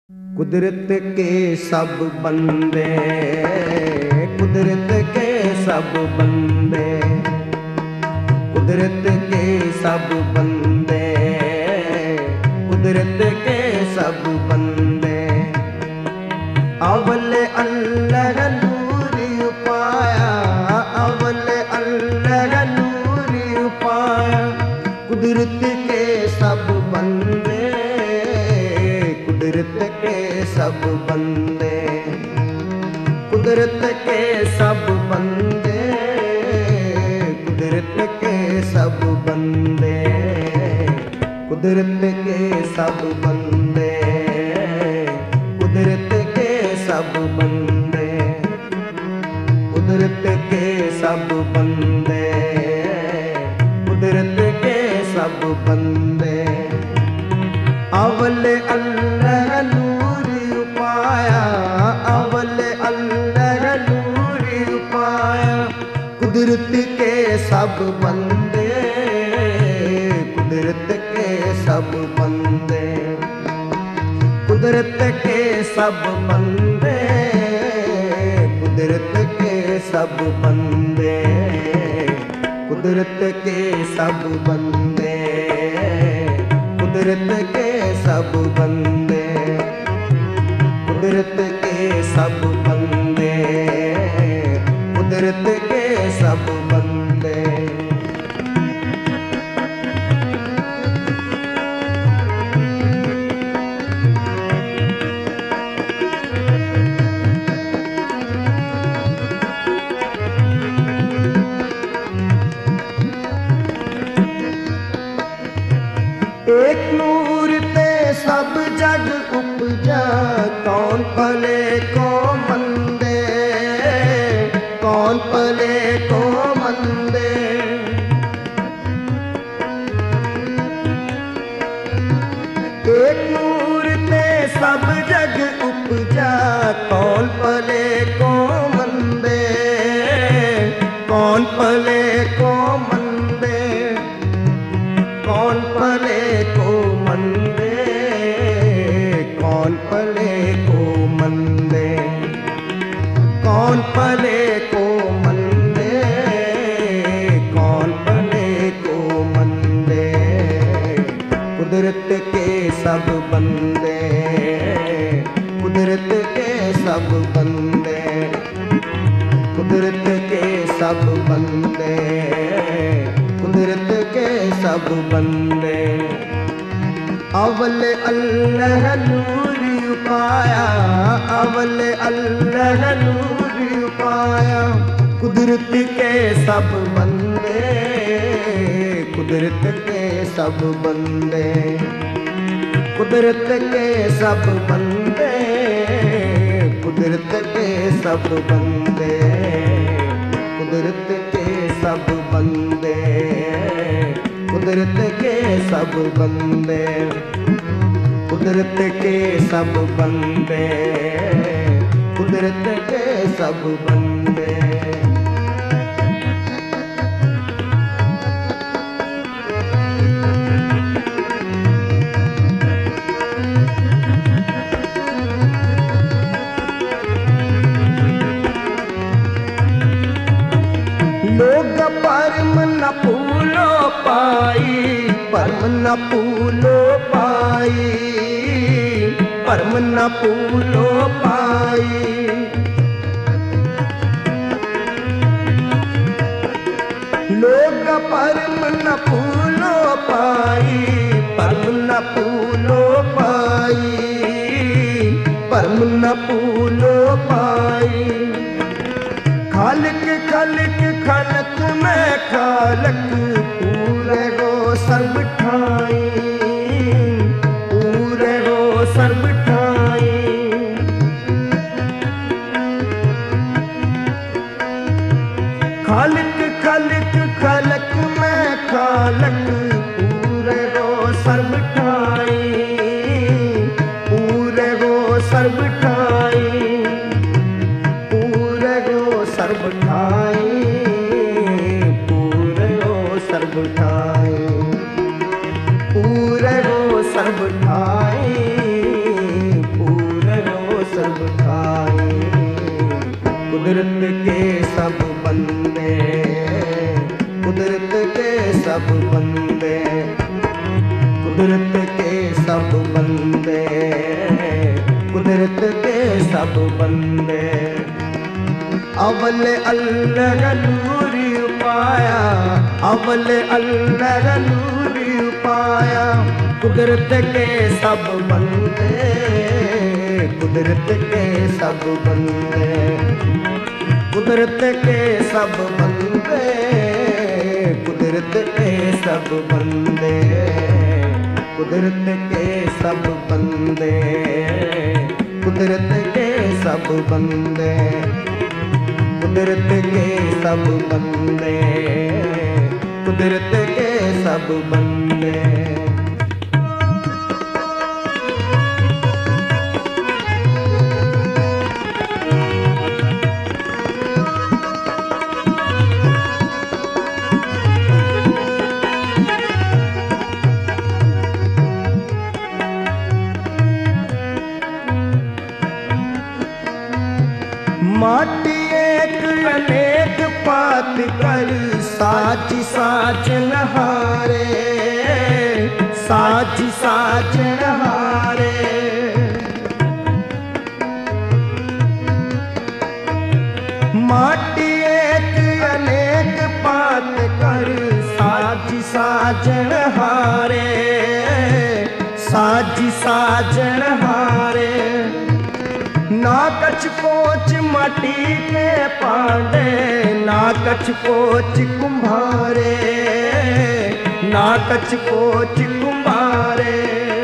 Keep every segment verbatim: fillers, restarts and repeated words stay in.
कुदरत के सब बंदे, कुदरत के सब बंदे, कुदरत के सब बंदे, कुदरत के सब बंदे। अवल अल्लाह नूर पाया, अवल अल्लाह नूर पाया। कुदरत के सब बंदे, कुदरत के सब बंदे, कुदरत के सब बंदे, कुदरत के सब बंदे, कुदरत के सब बंदे, कुदरत के सब बंदे, कुदरत के सब बंदे, कुदरत के सब बंदे। अवल अल्लाह नूर पाया, अवल अल्लाह नूर पाया। कुदरत के सब बंदे, कुदरत के सब बंदे, कुदरत के सब बंदे, कुदरत के सब बंदे, कुदरत के सब बंदे, कुदरत के सब बंदे, कुदरत के सब बंदे, कुदरत के सब बंदे। एक नूर ते सब जग उपजा, कौन भले को मंदे, कौन भले को मंदे। एक नूर ते सब जग उपजा, कौन भले को मंदे, कौन भले को मंदे, कौन भले को मंदे, कौन भले को मंदे, कौन भले को मंदे, कौन भले को मंदे। कुदरत के सब बंदे, कुदरत के सब बंदे, कुदरत के सब बंदे, कुदरत के सब बंदे। अवल अल्लाह नूर पाया, अवल अल्लाह नूर पाया। कुदरत के सब बंदे, कुदरत के सब बंदे, कुदरत के सब बंदे, कुदरत के सब बंदे, कुदरत के सब बंदे, कुदरत के सब बंदे, कुदरत के सब बंदे, कुदरत के सब बंदे। लोग परम न फूलो पाई, परम न फूलो पाई, परम न फूलो पाई। लोग परम न फूलो पाई, परम न फूलो पाई, परम न फूलो पाई। खालिक खालिक खालक में खालक, पूरे गो सर्व ठाई, पूरे गो सर्व ठाई। खालिक खालिक खालक में खालक, पूरे गो सर्व ठाई, पूरे गो सर्व ठाई, पूरे गो सर्व ठाई, पूरे गो सर्व ठाई, पूरे गो सर्व ठाई। कुदरत के सब बंदे, कुदरत के सब बंदे, कुदरत के सब बंदे, कुदरत के सब बंदे। अवल अल्लाह नूरी पाया, अवल अल्लाह नूरी पाया, कुदरत के सब बंदे, कुदरत के सब बंदे, कुदरत के सब बंदे, कुदरत के सब बंदे, कुदरत के सब बंदे, कुदरत के सब बंदे, कुदरत के सब बंदे, कुदरत के सब बंदे। माटी एक अनेक पात कर साज साज नहारे, साज साज नहारे। माटी एक अनेक पात कर साज साज नहारे, साज साज नहारे। ना कछ पोच माटी के पांडे, ना कछ पोच कुम्हारे, ना कछ पोच कुम्हारे।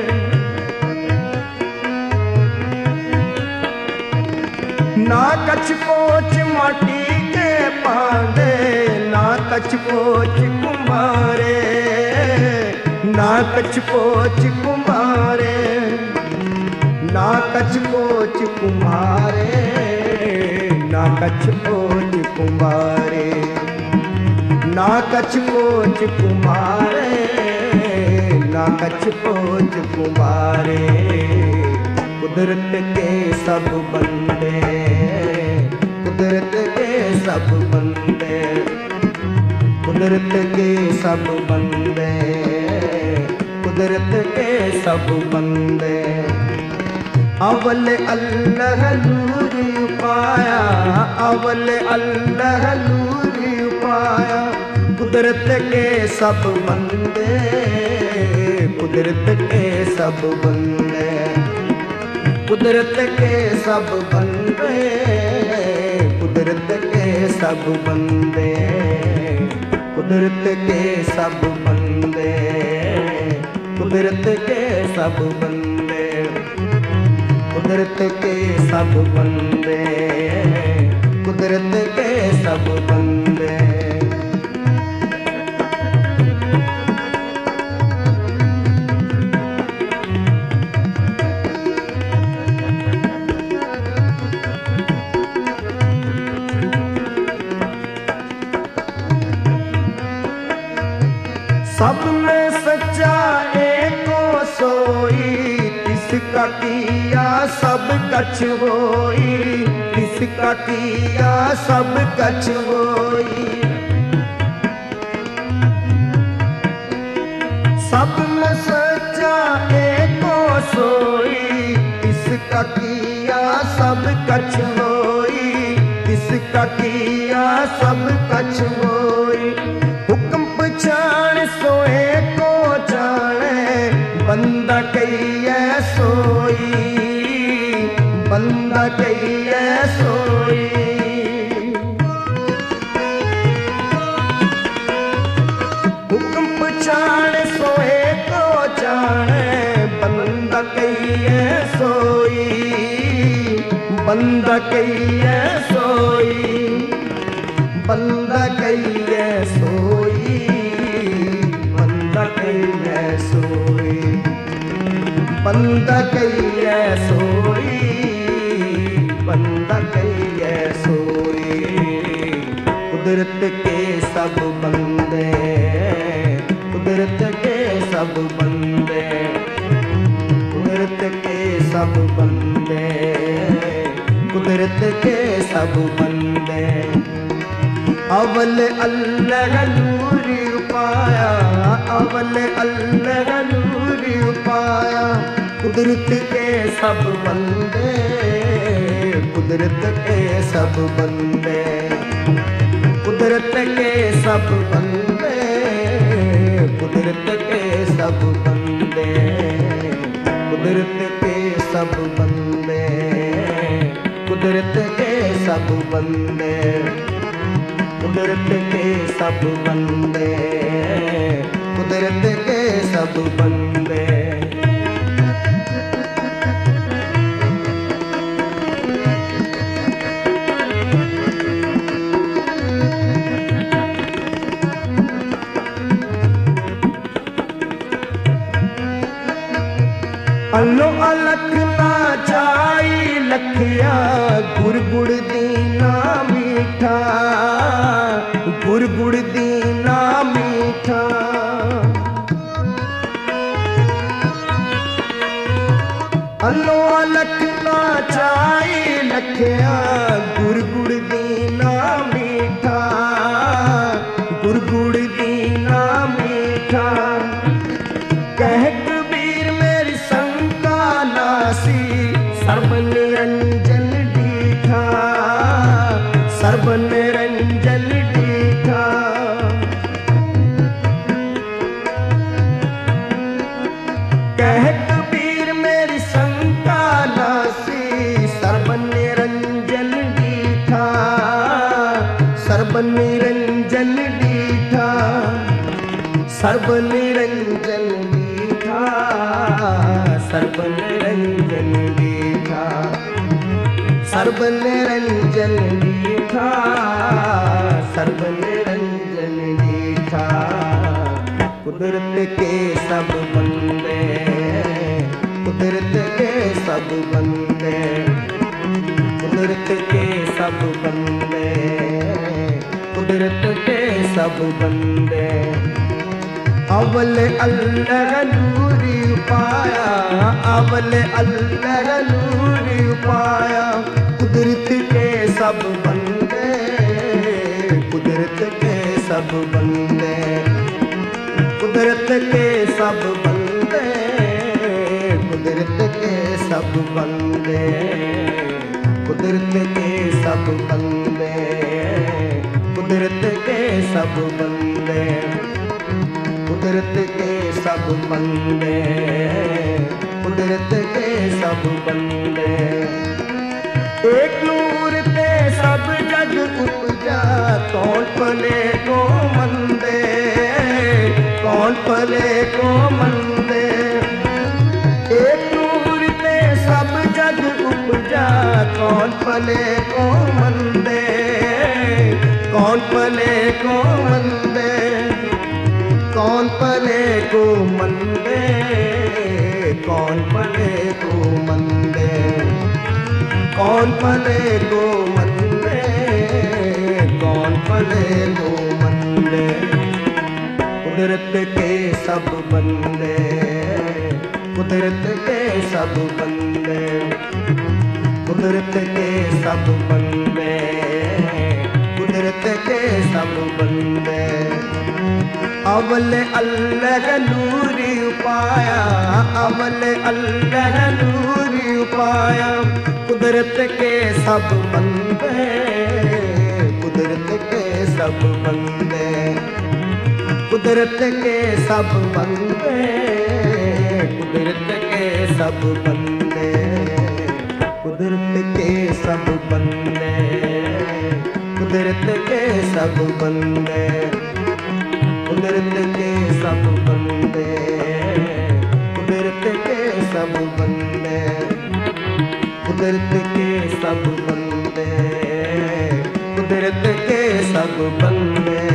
ना कछ पोच माटी के पांडे, ना कछ पोच कुम्हारे, ना कछ पोच कुम्हारे। ना कछ पोच कुम्हारे, ना कछ पोच कुम्हारे, ना कछ पोच कुम्हारे, ना कछ पोच कुम्हारे। कुदरत के सब बंदे, कुदरत के सब बंदे, कुदरत के सब बंदे, कुदरत के सब बंदे। अवल अल्लाह नूरी पाया, अवल अल्लाह नूरी पाया, कुदरत के सब बंदे, कुदरत के सब बंदे, कुदरत के सब बंदे, कुदरत के सब बंदे, कुदरत के सब बंदे, कुदरत के सब बंदे, कुदरत के सब बंदे, कुदरत के सब बंदे। सब में सच्चा एको सोई, तिसका किया सब कछ होई, तिसका किया सब कछ होई। सब में सच्चा एको सोई, तिसका किया सब कछ होई, तिसका किया सब कछ होई। हुक्म पछाण सोए को जाने, बंदा कहिए सोई, बंदा कहिए सोई। हुक्म पछाण सोए को जाने, बंदा कहिए सोई, बंदा कहिए सोई, बंदा कहिए सोई, बंदा कहिए सोई, बंदा कहिए सोई, बंदा कहिए सोई। कुदरत के सब बंदे, कुदरत के सब बंदे, कुदरत के सब बंदे, कुदरत के सब बंदे। अवल अल्लाह नूर पाया, अवल अल्लाह नूर पाया, कुदरत के सब बंदे, कुदरत के सब बंदे, कुदरत के सब बंदे, कुदरत के सब बंदे, कुदरत के सब बंदे, कुदरत के सब बंदे, कुदरत के सब बंदे, कुदरत के सब बंदे। अल्लो अलख ना चाई लखिया, गुर गुड़ दीना मीठा, गुर गुड़ दीना मीठा। अल्लो अलख ना चाई लखिया, गुर गुड़ दीना मीठा, गुर गुड़ दीना मीठा। कह सर्व निरंजन डीठा, सर्व निरंजन डीठा। कह कबीर मेरी शंका नासी, सर्व निरंजन डीठा, सर्व निरंजन डीठा, सर्व निरंजन डीठा, सर्व निरंजन डीठा, सर्व निरंजन डीठा, सर्व निरंजन डीठा। कुदरत के सब बंदे, कुदरत के सब बंदे, कुदरत के सब बंदे, कुदरत के सब बंदे। अवल अल्लाह नूर पाया, अवल अल्लाह नूर पाया, कुदरत के सब बंदे, कुदरत के सब बंदे, कुदरत के सब बंदे, कुदरत के सब बंदे, कुदरत के सब बंदे, कुदरत के सब बंदे, कुदरत के सब बंदे, कुदरत के सब बंदे। एक नूर ते सब जग उपजा, कौन पले को मंदे, कौन पले को मंदे। एक नूर ते सब जग उपजा, कौन पले को मंदे, कौन पले को मंदे, कौन पले को मंदे, कौन पले को मंदे, कौन पले को मंदे, कौन पले को मंदे। कुदरत के सब बंदे, कुदरत के सब बंदे, कुदरत के सब बंदे, कुदरत के सब बंदे। अवल अल्लाह नूर पाया, अवल अल्लाह नूर पाया, कुदरत के सब बंदे, कुदरत के सब बंदे, कुदरत के सब बंदे, कुदरत के सब बंदे, कुदरत के सब बंदे, कुदरत के सब बंदे, कुदरत के सब बंदे, कुदरत के सब बंदे, कुदरत के सब बंदे, कुदरत के सब बंदे।